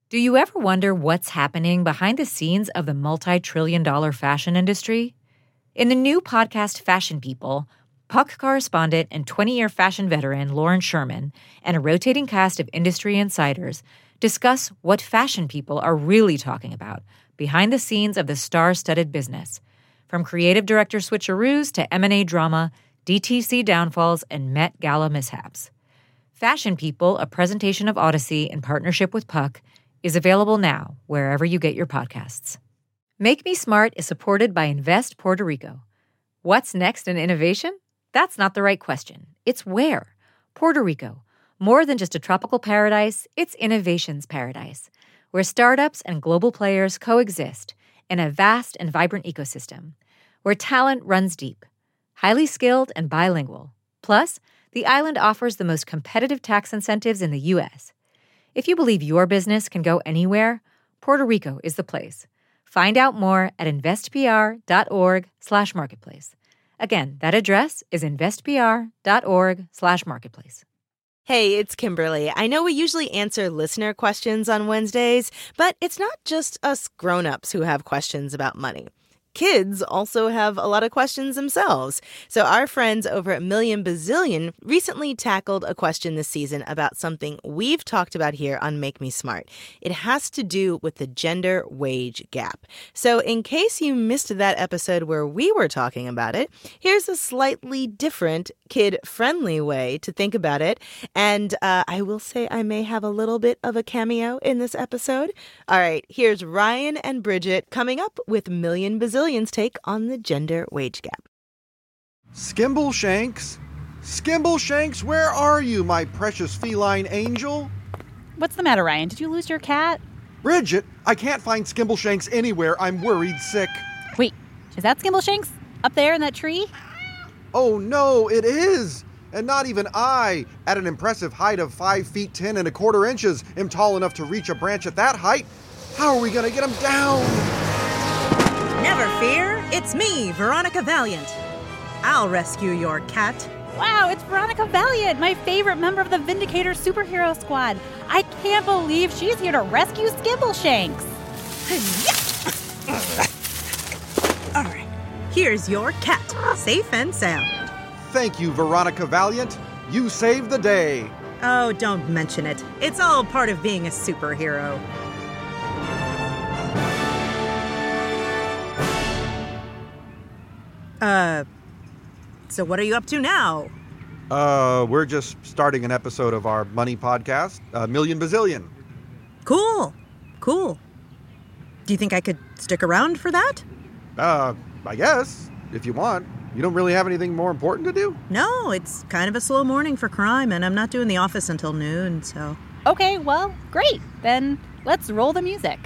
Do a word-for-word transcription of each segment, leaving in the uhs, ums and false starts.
Do you ever wonder what's happening behind the scenes of the multi-trillion dollar fashion industry? In the new podcast Fashion People, Puck correspondent and twenty-year fashion veteran Lauren Sherman and a rotating cast of industry insiders discuss what fashion people are really talking about behind the scenes of the star-studded business, from creative director switcheroos to M and A drama, D T C downfalls, and Met Gala mishaps. Fashion People, a presentation of Odyssey in partnership with Puck, is available now wherever you get your podcasts. Make Me Smart is supported by Invest Puerto Rico. What's next in innovation? That's not the right question. It's where. Puerto Rico. More than just a tropical paradise, it's innovation's paradise, where startups and global players coexist in a vast and vibrant ecosystem, where talent runs deep, highly skilled and bilingual. Plus, the island offers the most competitive tax incentives in the U S. If you believe your business can go anywhere, Puerto Rico is the place. Find out more at investpr.org slash marketplace. Again, that address is investpr.org slash marketplace. Hey, it's Kimberly. I know we usually answer listener questions on Wednesdays, but it's not just us grown-ups who have questions about money. Kids also have a lot of questions themselves. So our friends over at Million Bazillion recently tackled a question this season about something we've talked about here on Make Me Smart. It has to do with the gender wage gap. So in case you missed that episode where we were talking about it, here's a slightly different, kid-friendly way to think about it. And uh, I will say I may have a little bit of a cameo in this episode. All right, here's Ryan and Bridget coming up with Million Bazillion take on the gender wage gap. Skimbleshanks? Skimbleshanks, where are you, my precious feline angel? What's the matter, Ryan? Did you lose your cat? Bridget, I can't find Skimbleshanks anywhere. I'm worried sick. Wait, is that Skimbleshanks? Up there in that tree? Oh no, it is! And not even I, at an impressive height of five feet ten and a quarter inches, am tall enough to reach a branch at that height. How are we gonna get him down? Never fear, it's me, Veronica Valiant. I'll rescue your cat. Wow, it's Veronica Valiant, my favorite member of the Vindicator superhero squad. I can't believe she's here to rescue Skimbleshanks. All right, here's your cat, safe and sound. Thank you, Veronica Valiant. You saved the day. Oh, don't mention it. It's all part of being a superhero. Uh, so what are you up to now? Uh, we're just starting an episode of our money podcast, uh, Million Bazillion. Cool, cool. Do you think I could stick around for that? Uh, I guess, if you want. You don't really have anything more important to do? No, it's kind of a slow morning for crime, and I'm not doing the office until noon, so... Okay, well, great. Then let's roll the music.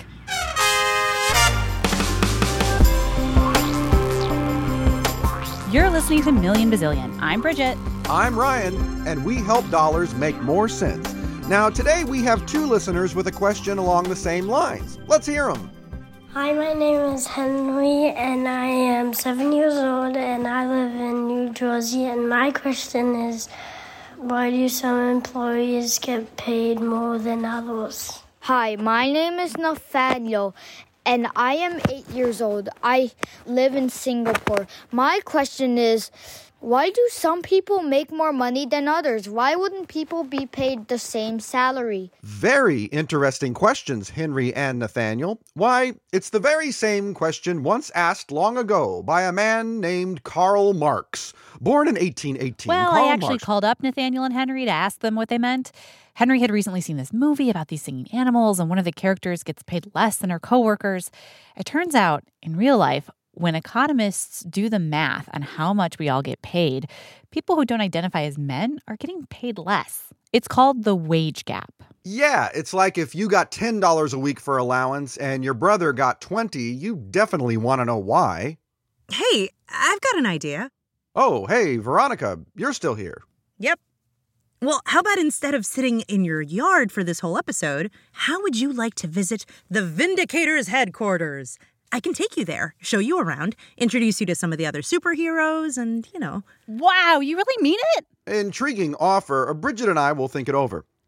You're listening to Million Bazillion. I'm Bridget. I'm Ryan, and we help dollars make more sense. Now, today we have two listeners with a question along the same lines. Let's hear them. Hi, my name is Henry, and I am seven years old, and I live in New Jersey. And my question is, why do some employees get paid more than others? Hi, my name is Nathaniel, and I am eight years old. I live in Singapore. My question is, why do some people make more money than others? Why wouldn't people be paid the same salary? Very interesting questions, Henry and Nathaniel. Why, it's the very same question once asked long ago by a man named Karl Marx, born in eighteen eighteen. Well, Karl I actually Marx. called up Nathaniel and Henry to ask them what they meant. Henry had recently seen this movie about these singing animals, and one of the characters gets paid less than her coworkers. It turns out, in real life, when economists do the math on how much we all get paid, people who don't identify as men are getting paid less. It's called the wage gap. Yeah, it's like if you got ten dollars a week for allowance and your brother got twenty dollars, you definitely want to know why. Hey, I've got an idea. Oh, hey, Veronica, you're still here. Yep. Well, how about instead of sitting in your yard for this whole episode, how would you like to visit the Vindicators headquarters? I can take you there, show you around, introduce you to some of the other superheroes, and, you know. Wow, you really mean it? Intriguing offer. Bridget and I will think it over.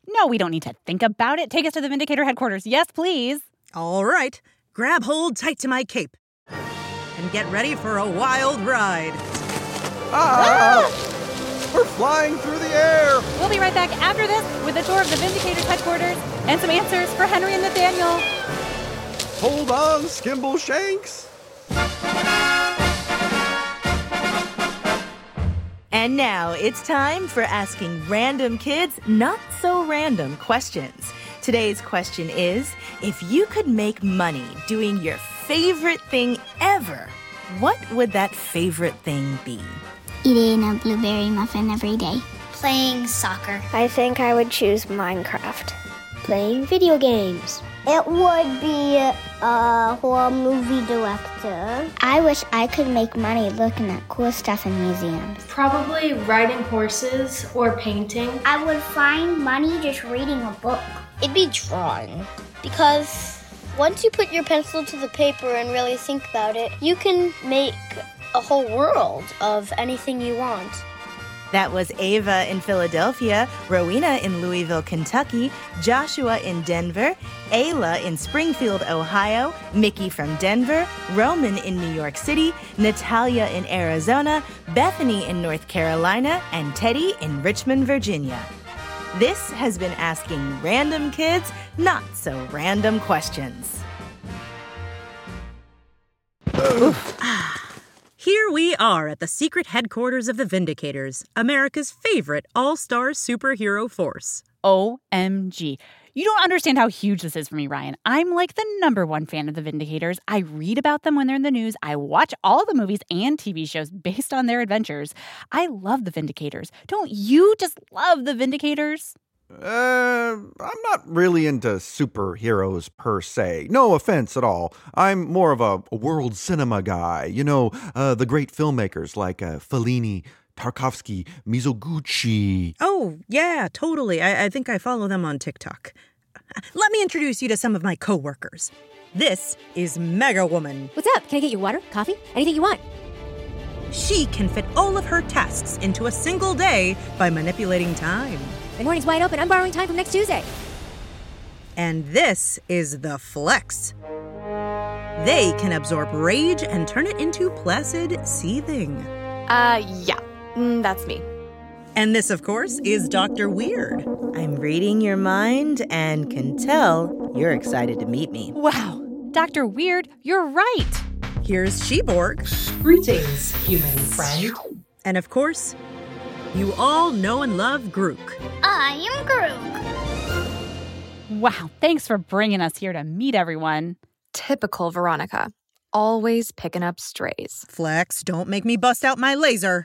No, we don't need to think about it. Take us to the Vindicator headquarters. Yes, please. All right. Grab hold tight to my cape. And get ready for a wild ride. Ah! We're flying through the air! We'll be right back after this with a tour of the Vindicator's headquarters and some answers for Henry and Nathaniel. Hold on, Skimbleshanks! And now it's time for asking random kids not so random questions. Today's question is, if you could make money doing your favorite thing ever, what would that favorite thing be? Eating a blueberry muffin every day. Playing soccer. I think I would choose Minecraft. Playing video games. It would be a horror movie director. I wish I could make money looking at cool stuff in museums. Probably riding horses or painting. I would find money just reading a book. It'd be drawing. Because once you put your pencil to the paper and really think about it, you can make a whole world of anything you want. That was Ava in Philadelphia, Rowena in Louisville, Kentucky, Joshua in Denver, Ayla in Springfield, Ohio, Mickey from Denver, Roman in New York City, Natalia in Arizona, Bethany in North Carolina, and Teddy in Richmond, Virginia. This has been Asking Random Kids Not So Random Questions. Oof. Here we are at the secret headquarters of the Vindicators, America's favorite all-star superhero force. O M G. You don't understand how huge this is for me, Ryan. I'm like the number one fan of the Vindicators. I read about them when they're in the news. I watch all the movies and T V shows based on their adventures. I love the Vindicators. Don't you just love the Vindicators? Uh, I'm not really into superheroes per se. No offense at all. I'm more of a, a world cinema guy. You know, uh, the great filmmakers like uh, Fellini, Tarkovsky, Mizoguchi. Oh, yeah, totally. I, I think I follow them on TikTok. Let me introduce you to some of my coworkers. This is Mega Woman. What's up? Can I get you water, coffee, anything you want? She can fit all of her tasks into a single day by manipulating time. My morning's wide open. I'm borrowing time from next Tuesday. And this is the Flex. They can absorb rage and turn it into placid seething. Uh, yeah, mm, that's me. And this, of course, is Doctor Weird. I'm reading your mind and can tell you're excited to meet me. Wow, Doctor Weird, you're right. Here's Sheborg. Greetings, human friend. And of course, you all know and love Grook. I am Grook. Wow, thanks for bringing us here to meet everyone. Typical Veronica. Always picking up strays. Flex, don't make me bust out my laser.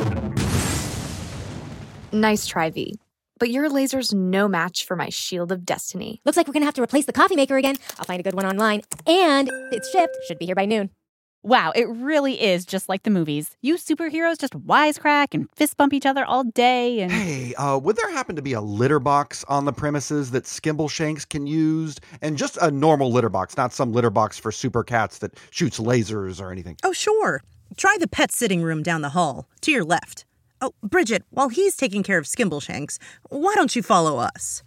Nice try, V. But your laser's no match for my shield of destiny. Looks like we're gonna have to replace the coffee maker again. I'll find a good one online. And it's shipped. Should be here by noon. Wow, it really is just like the movies. You superheroes just wisecrack and fist bump each other all day and... Hey, uh, would there happen to be a litter box on the premises that Skimbleshanks can use? And just a normal litter box, not some litter box for super cats that shoots lasers or anything. Oh, sure. Try the pet sitting room down the hall, to your left. Oh, Bridget, while he's taking care of Skimbleshanks, why don't you follow us?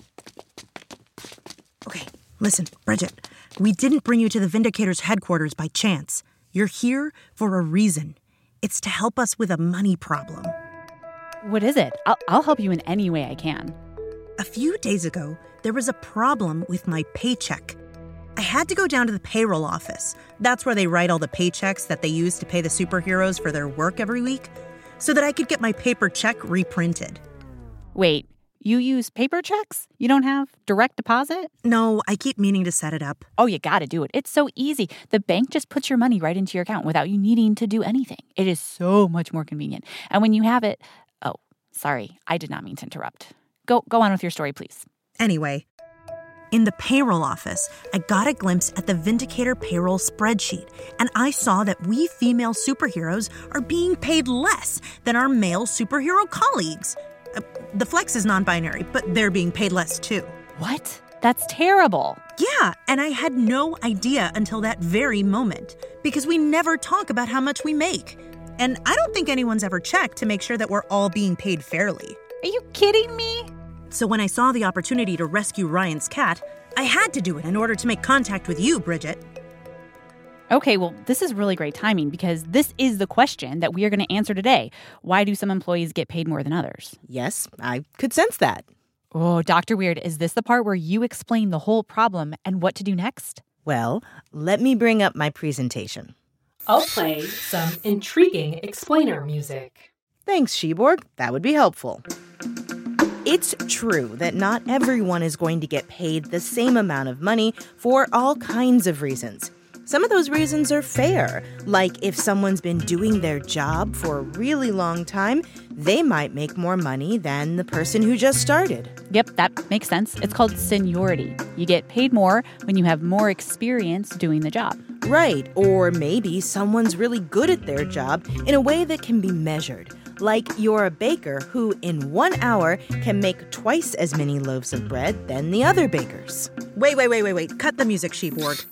Okay, listen, Bridget, we didn't bring you to the Vindicators' headquarters by chance. You're here for a reason. It's to help us with a money problem. What is it? I'll, I'll help you in any way I can. A few days ago, there was a problem with my paycheck. I had to go down to the payroll office. That's where they write all the paychecks that they use to pay the superheroes for their work every week, so that I could get my paper check reprinted. Wait, you use paper checks? You don't have direct deposit? No, I keep meaning to set it up. Oh, you gotta do it. It's so easy. The bank just puts your money right into your account without you needing to do anything. It is so much more convenient. And when you have it... Oh, sorry. I did not mean to interrupt. Go, go on with your story, please. Anyway, in the payroll office, I got a glimpse at the Vindicator payroll spreadsheet, and I saw that we female superheroes are being paid less than our male superhero colleagues. Uh, the Flex is non-binary, but they're being paid less too. What? That's terrible. Yeah, and I had no idea until that very moment, because we never talk about how much we make. And I don't think anyone's ever checked to make sure that we're all being paid fairly. Are you kidding me? So when I saw the opportunity to rescue Ryan's cat, I had to do it in order to make contact with you, Bridget. Okay, well, this is really great timing because this is the question that we are going to answer today. Why do some employees get paid more than others? Yes, I could sense that. Oh, Doctor Weird, is this the part where you explain the whole problem and what to do next? Well, let me bring up my presentation. I'll play some intriguing explainer music. Thanks, Sheborg. That would be helpful. It's true that not everyone is going to get paid the same amount of money for all kinds of reasons. Some of those reasons are fair, like if someone's been doing their job for a really long time, they might make more money than the person who just started. Yep, that makes sense. It's called seniority. You get paid more when you have more experience doing the job. Right, or maybe someone's really good at their job in a way that can be measured. Like you're a baker who, in one hour, can make twice as many loaves of bread than the other bakers. Wait, wait, wait, wait, wait. Cut the music, Sheborg.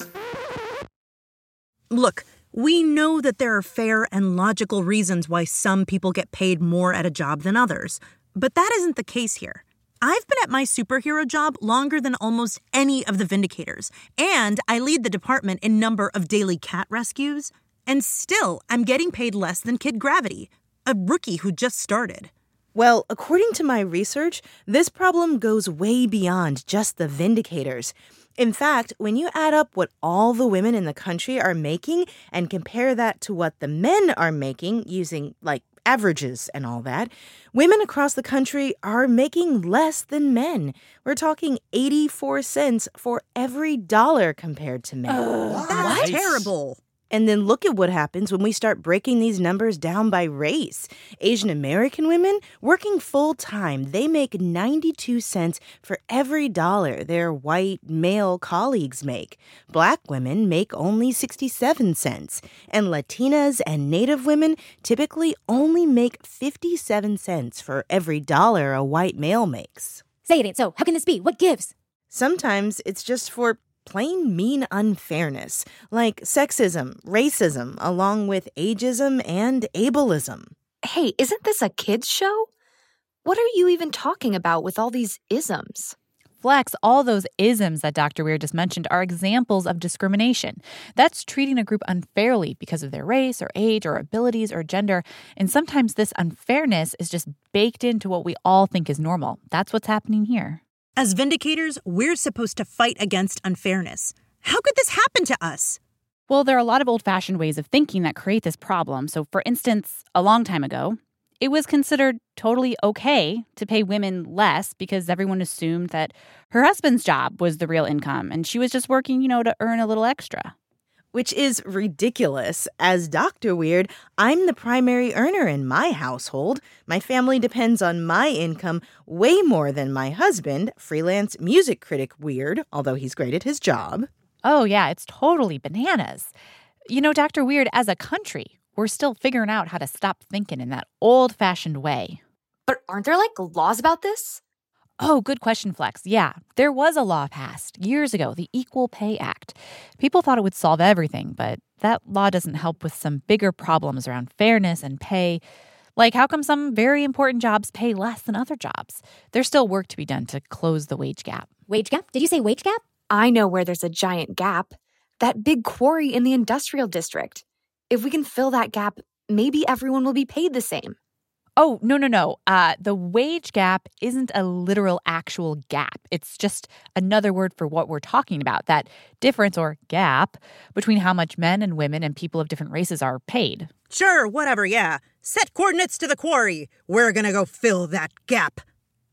Look, we know that there are fair and logical reasons why some people get paid more at a job than others. But that isn't the case here. I've been at my superhero job longer than almost any of the Vindicators, and I lead the department in number of daily cat rescues. And still, I'm getting paid less than Kid Gravity, a rookie who just started. Well, according to my research, this problem goes way beyond just the Vindicators. In fact, when you add up what all the women in the country are making and compare that to what the men are making using, like, averages and all that, women across the country are making less than men. We're talking eighty-four cents for every dollar compared to men. Uh, that's terrible. And then look at what happens when we start breaking these numbers down by race. Asian American women working full-time, they make ninety-two cents for every dollar their white male colleagues make. Black women make only sixty-seven cents. And Latinas and Native women typically only make fifty-seven cents for every dollar a white male makes. Say it ain't so. How can this be? What gives? Sometimes it's just for plain mean unfairness, like sexism, racism, along with ageism and ableism. Hey, isn't this a kids' show? What are you even talking about with all these isms? Flex, all those isms that Doctor Weir just mentioned are examples of discrimination. That's treating a group unfairly because of their race or age or abilities or gender. And sometimes this unfairness is just baked into what we all think is normal. That's what's happening here. As Vindicators, we're supposed to fight against unfairness. How could this happen to us? Well, there are a lot of old-fashioned ways of thinking that create this problem. So, for instance, a long time ago, it was considered totally okay to pay women less because everyone assumed that her husband's job was the real income and she was just working, you know, to earn a little extra. Which is ridiculous. As Doctor Weird, I'm the primary earner in my household. My family depends on my income way more than my husband, freelance music critic Weird, although he's great at his job. Oh, yeah, it's totally bananas. You know, Doctor Weird, as a country, we're still figuring out how to stop thinking in that old-fashioned way. But aren't there, like, laws about this? Oh, good question, Flex. Yeah, there was a law passed years ago, the Equal Pay Act. People thought it would solve everything, but that law doesn't help with some bigger problems around fairness and pay. Like, how come some very important jobs pay less than other jobs? There's still work to be done to close the wage gap. Wage gap? Did you say wage gap? I know where there's a giant gap. That big quarry in the industrial district. If we can fill that gap, maybe everyone will be paid the same. Oh, no, no, no. Uh, the wage gap isn't a literal actual gap. It's just another word for what we're talking about, that difference or gap between how much men and women and people of different races are paid. Sure, whatever, yeah. Set coordinates to the quarry. We're gonna go fill that gap.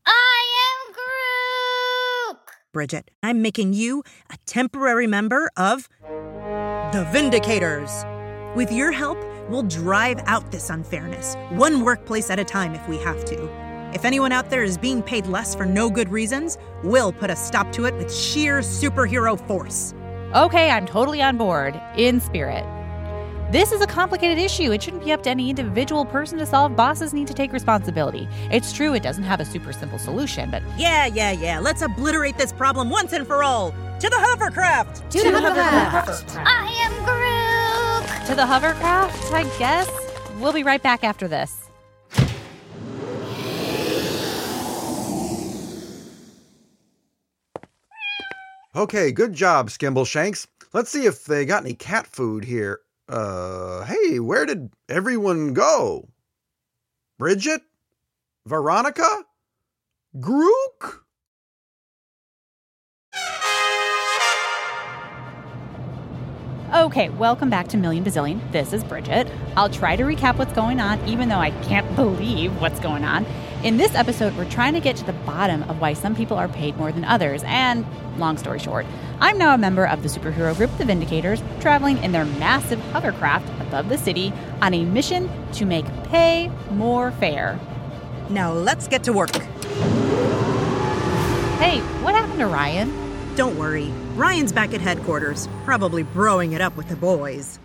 I am Groot! Bridget, I'm making you a temporary member of the Vindicators. With your help, we'll drive out this unfairness, one workplace at a time if we have to. If anyone out there is being paid less for no good reasons, we'll put a stop to it with sheer superhero force. Okay, I'm totally on board, in spirit. This is a complicated issue. It shouldn't be up to any individual person to solve. Bosses need to take responsibility. It's true it doesn't have a super simple solution, but... Yeah, yeah, yeah. Let's obliterate this problem once and for all. To the hovercraft! To, to the hovercraft! hovercraft. I am Groot! To the hovercraft, I guess. We'll be right back after this. Okay, good job, Skimbleshanks. Let's see if they got any cat food here. Uh, hey, where did everyone go? Bridget? Veronica? Grook? Okay, welcome back to Million Bazillion. This is Bridget. I'll try to recap what's going on, even though I can't believe what's going on. In this episode, we're trying to get to the bottom of why some people are paid more than others. And long story short, I'm now a member of the superhero group, the Vindicators, traveling in their massive hovercraft above the city on a mission to make pay more fair. Now let's get to work. Hey, what happened to Ryan? Don't worry. Ryan's back at headquarters, probably broing it up with the boys.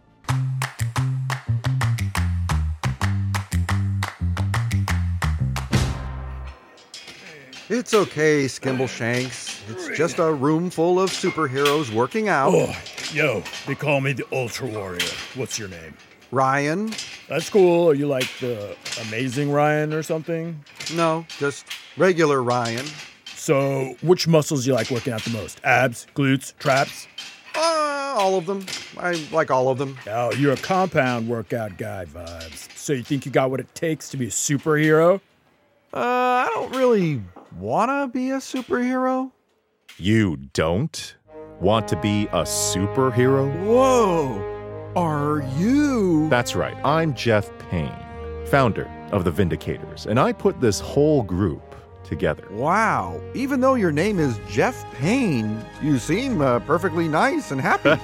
It's okay, Skimbleshanks. It's just a room full of superheroes working out. Oh, yo, they call me the Ultra Warrior. What's your name? Ryan. That's cool. Are you like the Amazing Ryan or something? No, just regular Ryan. So, which muscles you like working out the most? Abs, glutes, traps? Uh, all of them. I like all of them. Oh, you're a compound workout guy vibes. So you think you got what it takes to be a superhero? Uh, I don't really wanna be a superhero. You don't want to be a superhero? Whoa! Are you? That's right. I'm Jeff Payne, founder of the Vindicators, and I put this whole group together. Wow. Even though your name is Jeff Payne, you seem uh, perfectly nice and happy.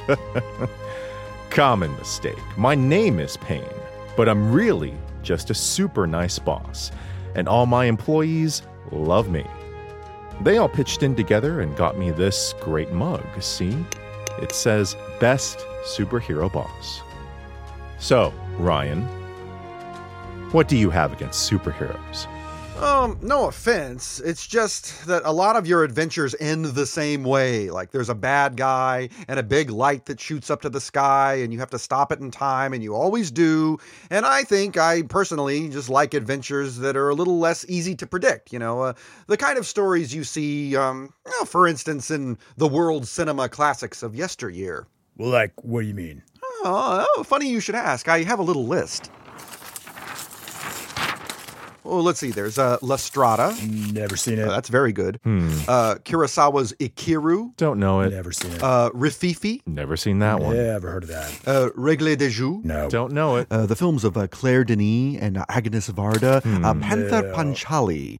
Common mistake. My name is Payne, but I'm really just a super nice boss, and all my employees love me. They all pitched in together and got me this great mug. See? It says Best Superhero Boss. So, Ryan, what do you have against superheroes? Um, no offense. It's just that a lot of your adventures end the same way. Like there's a bad guy and a big light that shoots up to the sky and you have to stop it in time, and you always do. And I think I personally just like adventures that are a little less easy to predict. You know, uh, the kind of stories you see, um, you know, for instance, in the world cinema classics of yesteryear. Well, like, what do you mean? Oh, oh, funny you should ask. I have a little list. Oh, let's see. There's uh, La Strada. Never seen it. Uh, that's very good. Hmm. Uh, Kurosawa's Ikiru. Don't know it. Never seen it. Uh, Rififi. Never seen that one. Never heard of that. Uh, Règle des Jeux. No. Don't know it. Uh, the films of uh, Claire Denis and uh, Agnes Varda. Hmm. Uh, Panther Yeah. Panchali.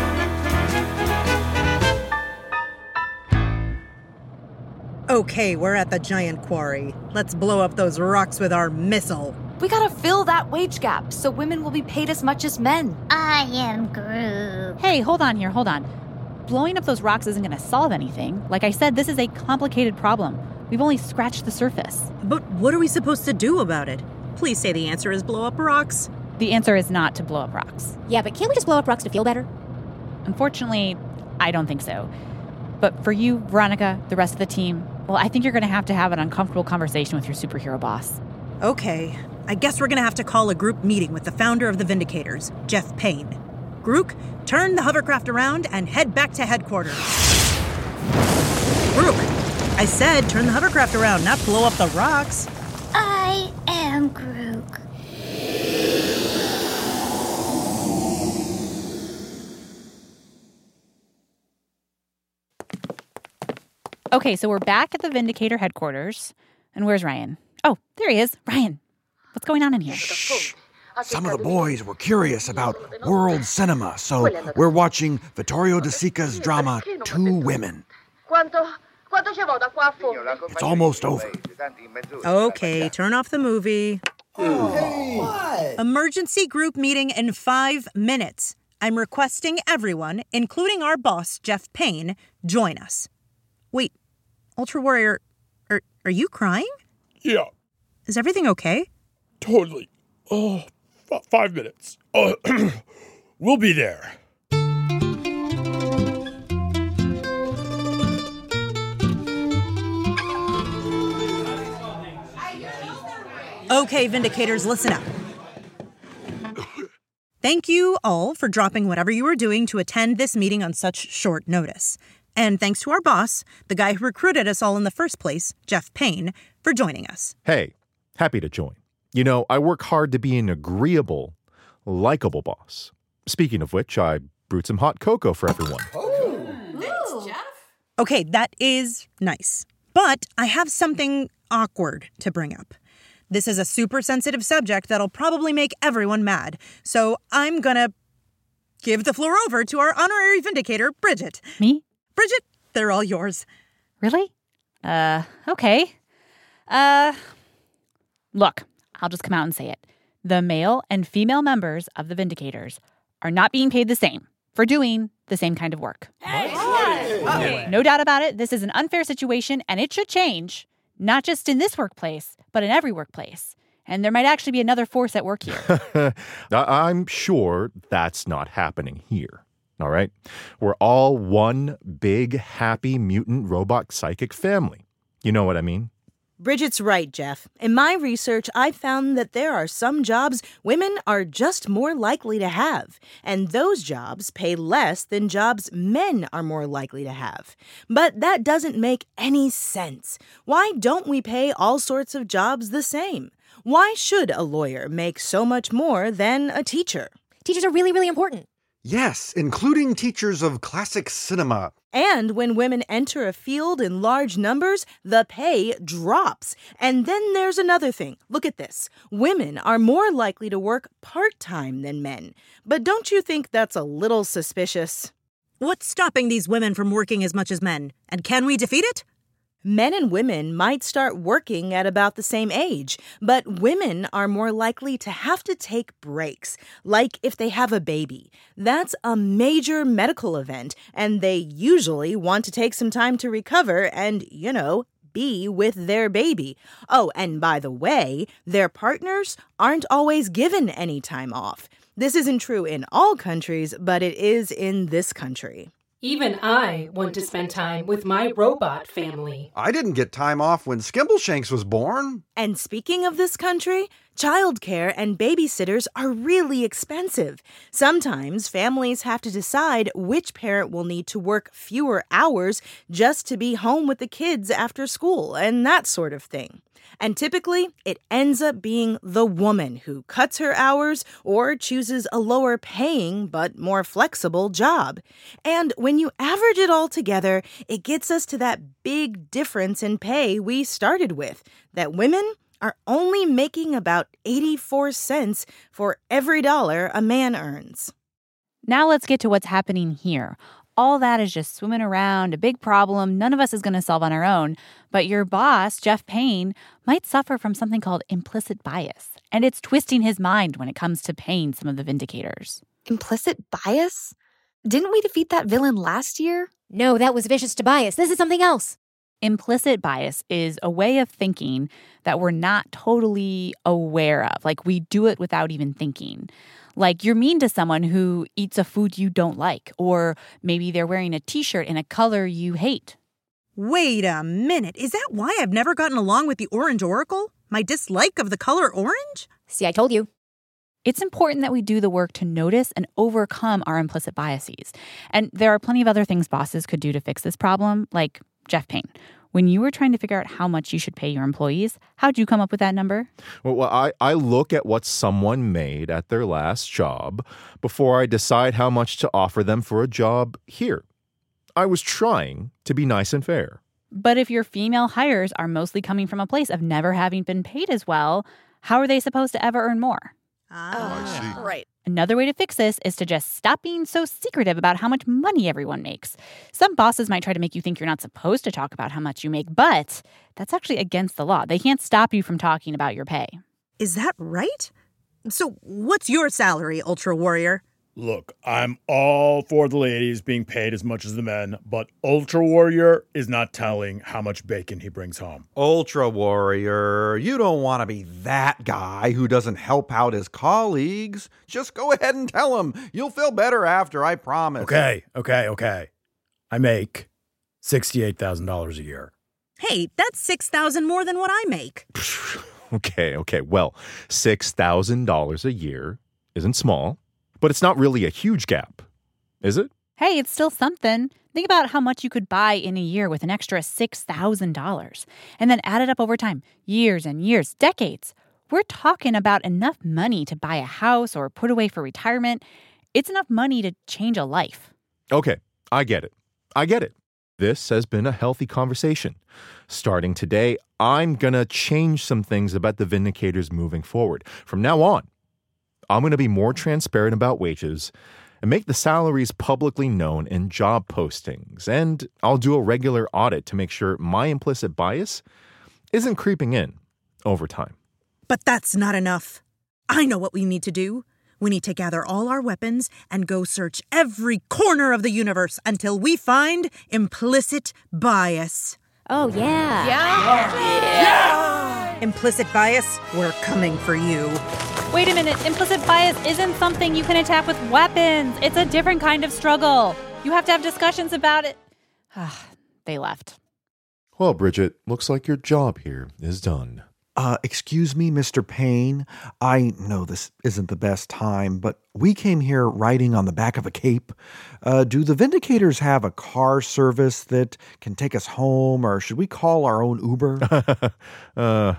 Okay, we're at the giant quarry. Let's blow up those rocks with our missile. We gotta fill that wage gap so women will be paid as much as men. I am Groot. Hey, hold on here, hold on. Blowing up those rocks isn't going to solve anything. Like I said, this is a complicated problem. We've only scratched the surface. But what are we supposed to do about it? Please say the answer is blow up rocks. The answer is not to blow up rocks. Yeah, but can't we just blow up rocks to feel better? Unfortunately, I don't think so. But for you, Veronica, the rest of the team, well, I think you're going to have to have an uncomfortable conversation with your superhero boss. Okay, I guess we're gonna have to call a group meeting with the founder of the Vindicators, Jeff Payne. Grook, turn the hovercraft around and head back to headquarters. Grook, I said turn the hovercraft around, not blow up the rocks. I am Groot. Okay, so we're back at the Vindicator headquarters. And where's Ryan? Oh, there he is. Ryan, what's going on in here? Shh. Some of the boys were curious about world cinema, so we're watching Vittorio De Sica's drama Two Women. It's almost over. Okay, turn off the movie. Hey. Emergency group meeting in five minutes. I'm requesting everyone, including our boss, Jeff Payne, join us. Wait, Ultra Warrior, are, are you crying? Yeah. Is everything okay? Totally. Oh, f- five minutes. Uh, we'll be there. Okay, Vindicators, listen up. Thank you all for dropping whatever you were doing to attend this meeting on such short notice. And thanks to our boss, the guy who recruited us all in the first place, Jeff Payne, for joining us. Hey, happy to join. You know, I work hard to be an agreeable, likable boss. Speaking of which, I brewed some hot cocoa for everyone. Oh, thanks, Jeff. Okay, that is nice. But I have something awkward to bring up. This is a super sensitive subject that'll probably make everyone mad. So I'm gonna give the floor over to our honorary vindicator, Bridget. Me? Bridget, they're all yours. Really? Uh, okay. Uh, look, I'll just come out and say it. The male and female members of the Vindicators are not being paid the same for doing the same kind of work. Hey. No doubt about it, this is an unfair situation, and it should change, not just in this workplace, but in every workplace. And there might actually be another force at work here. I'm sure that's not happening here. All right? We're all one big, happy, mutant robot psychic family. You know what I mean? Bridget's right, Jeff. In my research, I found that there are some jobs women are just more likely to have, and those jobs pay less than jobs men are more likely to have. But that doesn't make any sense. Why don't we pay all sorts of jobs the same? Why should a lawyer make so much more than a teacher? Teachers are really, really important. Yes, including teachers of classic cinema. And when women enter a field in large numbers, the pay drops. And then there's another thing. Look at this. Women are more likely to work part-time than men. But don't you think that's a little suspicious? What's stopping these women from working as much as men? And can we defeat it? Men and women might start working at about the same age, but women are more likely to have to take breaks, like if they have a baby. That's a major medical event, and they usually want to take some time to recover and, you know, be with their baby. Oh, and by the way, their partners aren't always given any time off. This isn't true in all countries, but it is in this country. Even I want to spend time with my robot family. I didn't get time off when Skimbleshanks was born. And speaking of this country, childcare and babysitters are really expensive. Sometimes families have to decide which parent will need to work fewer hours just to be home with the kids after school and that sort of thing. And typically, it ends up being the woman who cuts her hours or chooses a lower paying but more flexible job. And when you average it all together, it gets us to that big difference in pay we started with, that women are only making about eighty-four cents for every dollar a man earns. Now let's get to what's happening here. All that is just swimming around, a big problem none of us is going to solve on our own. But your boss, Jeff Payne, might suffer from something called implicit bias. And it's twisting his mind when it comes to paying some of the Vindicators. Implicit bias? Didn't we defeat that villain last year? No, that was Vicious Tobias. This is something else. Implicit bias is a way of thinking that we're not totally aware of. Like, we do it without even thinking. Like, you're mean to someone who eats a food you don't like, or maybe they're wearing a t-shirt in a color you hate. Wait a minute. Is that why I've never gotten along with the Orange Oracle? My dislike of the color orange? See, I told you. It's important that we do the work to notice and overcome our implicit biases. And there are plenty of other things bosses could do to fix this problem, like Jeff Payne. When you were trying to figure out how much you should pay your employees, how'd you come up with that number? Well, well I, I look at what someone made at their last job before I decide how much to offer them for a job here. I was trying to be nice and fair. But if your female hires are mostly coming from a place of never having been paid as well, how are they supposed to ever earn more? Ah, I see. Right. Another way to fix this is to just stop being so secretive about how much money everyone makes. Some bosses might try to make you think you're not supposed to talk about how much you make, but that's actually against the law. They can't stop you from talking about your pay. Is that right? So what's your salary, Ultra Warrior? Look, I'm all for the ladies being paid as much as the men, but Ultra Warrior is not telling how much bacon he brings home. Ultra Warrior, you don't want to be that guy who doesn't help out his colleagues. Just go ahead and tell him. You'll feel better after, I promise. Okay, okay, okay. I make sixty-eight thousand dollars a year. Hey, that's six thousand dollars more than what I make. Okay, okay. Well, six thousand dollars a year isn't small. But it's not really a huge gap, is it? Hey, it's still something. Think about how much you could buy in a year with an extra six thousand dollars. And then add it up over time, years and years, decades. We're talking about enough money to buy a house or put away for retirement. It's enough money to change a life. Okay, I get it. I get it. This has been a healthy conversation. Starting today, I'm going to change some things about the Vindicators moving forward. From now on, I'm going to be more transparent about wages and make the salaries publicly known in job postings. And I'll do a regular audit to make sure my implicit bias isn't creeping in over time. But that's not enough. I know what we need to do. We need to gather all our weapons and go search every corner of the universe until we find implicit bias. Oh, yeah. Yeah? Yeah! yeah! Implicit bias, we're coming for you. Wait a minute. Implicit bias isn't something you can attack with weapons. It's a different kind of struggle. You have to have discussions about it. They left. Well, Bridget, looks like your job here is done. Uh, excuse me, Mister Payne. I know this isn't the best time, but we came here riding on the back of a cape. Uh, do the Vindicators have a car service that can take us home, or should we call our own Uber? uh...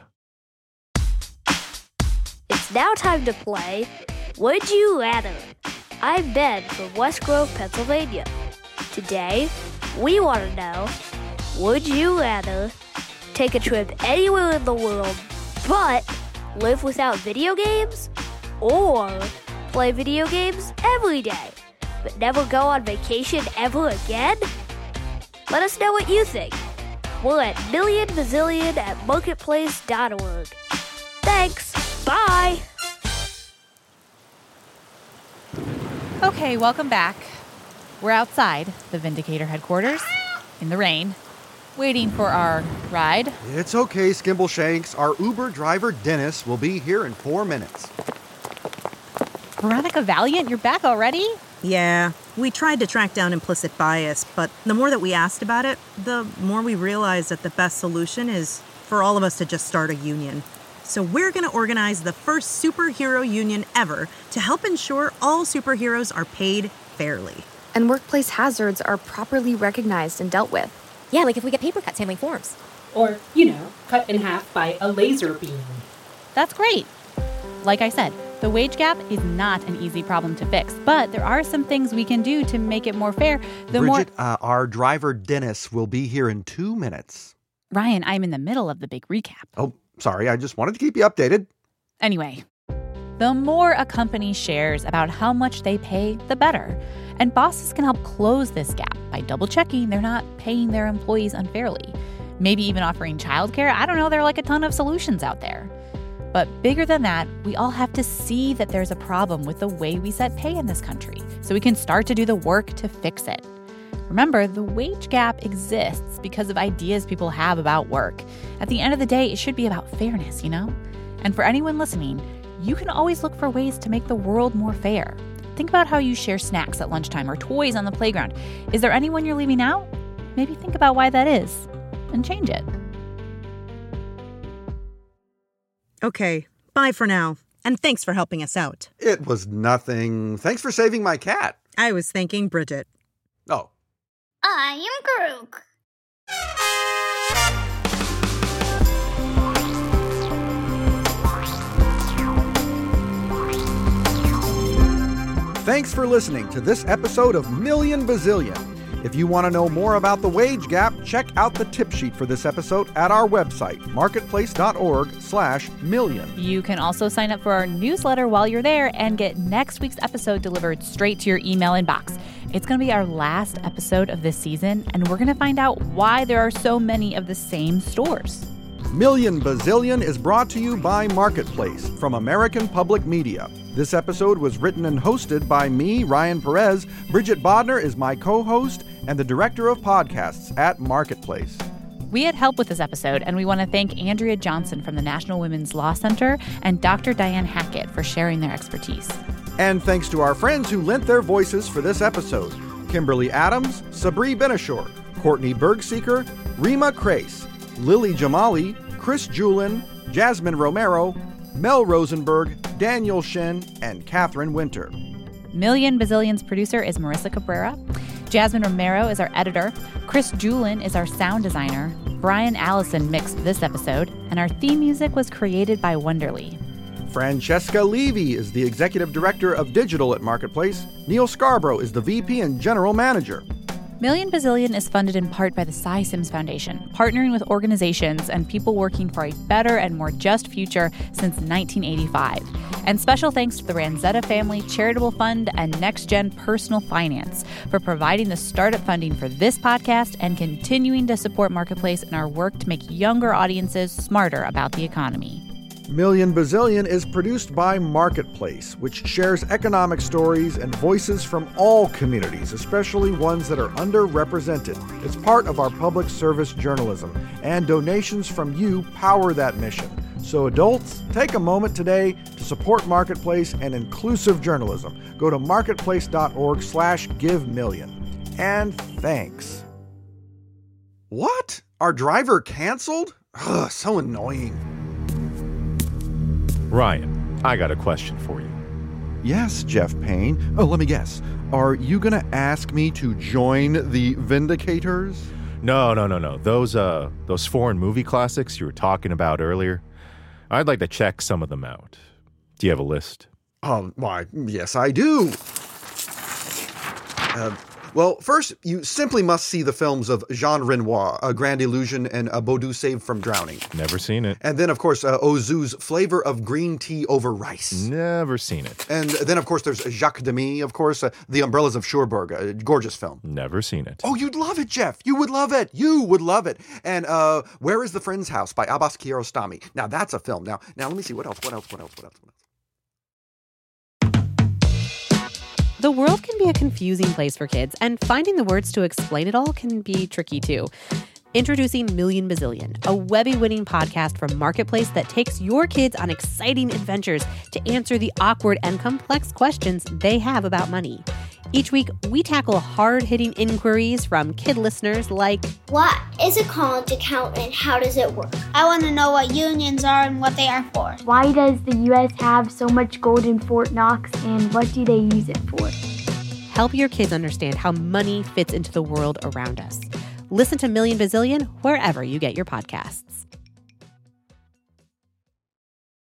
It's now time to play Would You Rather? I'm Ben from West Grove, Pennsylvania. Today, we want to know, would you rather take a trip anywhere in the world but live without video games, or play video games every day but never go on vacation ever again? Let us know what you think. We're at million bazillion at marketplace dot org. Thanks. Bye. Okay, welcome back. We're outside the Vindicator headquarters in the rain, waiting for our ride. It's okay, Skimbleshanks. Our Uber driver, Dennis, will be here in four minutes. Veronica Valiant, you're back already? Yeah, we tried to track down implicit bias, but the more that we asked about it, the more we realized that the best solution is for all of us to just start a union. So we're going to organize the first superhero union ever to help ensure all superheroes are paid fairly. And workplace hazards are properly recognized and dealt with. Yeah, like if we get paper cuts handling forms. Or, you know, cut in half by a laser beam. That's great. Like I said, the wage gap is not an easy problem to fix, but there are some things we can do to make it more fair. The Bridget, more... uh, our driver, Dennis, will be here in two minutes. Ryan, I'm in the middle of the big recap. Oh, sorry. I just wanted to keep you updated. Anyway, the more a company shares about how much they pay, the better. And bosses can help close this gap by double-checking they're not paying their employees unfairly. Maybe even offering childcare. I don't know, there are like a ton of solutions out there. But bigger than that, we all have to see that there's a problem with the way we set pay in this country, so we can start to do the work to fix it. Remember, the wage gap exists because of ideas people have about work. At the end of the day, it should be about fairness, you know? And for anyone listening, you can always look for ways to make the world more fair. Think about how you share snacks at lunchtime or toys on the playground. Is there anyone you're leaving out? Maybe think about why that is and change it. Okay, bye for now. And thanks for helping us out. It was nothing. Thanks for saving my cat. I was thanking Bridget. Oh. I am Grook. Thanks for listening to this episode of Million Bazillion. If you want to know more about the wage gap, check out the tip sheet for this episode at our website, marketplace.org slash million. You can also sign up for our newsletter while you're there and get next week's episode delivered straight to your email inbox. It's going to be our last episode of this season, and we're going to find out why there are so many of the same stores. Million Bazillion is brought to you by Marketplace from American Public Media. This episode was written and hosted by me, Ryan Perez. Bridget Bodner is my co-host and the director of podcasts at Marketplace. We had help with this episode, and we want to thank Andrea Johnson from the National Women's Law Center and Doctor Diane Hackett for sharing their expertise. And thanks to our friends who lent their voices for this episode. Kimberly Adams, Sabri Benashore, Courtney Bergseeker, Rima Crace, Lily Jamali, Chris Julin, Jasmine Romero, Mel Rosenberg, Daniel Shin, and Catherine Winter. Million Bazillion's producer is Marissa Cabrera. Jasmine Romero is our editor. Chris Julin is our sound designer. Brian Allison mixed this episode. And our theme music was created by Wonderly. Francesca Levy is the executive director of digital at Marketplace. Neil Scarborough is the V P and general manager. Million Bazillion is funded in part by the Cy Sims Foundation, partnering with organizations and people working for a better and more just future since nineteen eighty-five. And special thanks to the Ranzetta Family Charitable Fund and Next Gen Personal Finance for providing the startup funding for this podcast and continuing to support Marketplace in our work to make younger audiences smarter about the economy. Million Bazillion is produced by Marketplace, which shares economic stories and voices from all communities, especially ones that are underrepresented. It's part of our public service journalism, and donations from you power that mission. So adults, take a moment today to support Marketplace and inclusive journalism. Go to marketplace.org slash give million. And thanks. What? Our driver canceled? Ugh, so annoying. Ryan, I got a question for you. Yes, Jeff Payne. Oh, let me guess. Are you going to ask me to join the Vindicators? No, no, no, no. Those, uh, those foreign movie classics you were talking about earlier, I'd like to check some of them out. Do you have a list? Um, why, yes, I do. Uh, well, first, you simply must see the films of Jean Renoir, A Grand Illusion, and A Baudu Saved from Drowning. Never seen it. And then, of course, uh, Ozu's Flavor of Green Tea Over Rice. Never seen it. And then, of course, there's Jacques Demy, of course, uh, The Umbrellas of Cherbourg, a gorgeous film. Never seen it. Oh, you'd love it, Jeff. You would love it. You would love it. And uh, Where is the Friend's House by Abbas Kiarostami. Now, that's a film. Now, now let me see. What else? What else? What else? What else? What else? The world can be a confusing place for kids, and finding the words to explain it all can be tricky too. Introducing Million Bazillion, a Webby-winning podcast from Marketplace that takes your kids on exciting adventures to answer the awkward and complex questions they have about money. Each week, we tackle hard-hitting inquiries from kid listeners like, what is a college account and how does it work? I want to know what unions are and what they are for. Why does the U S have so much gold in Fort Knox and what do they use it for? Help your kids understand how money fits into the world around us. Listen to Million Bazillion wherever you get your podcasts.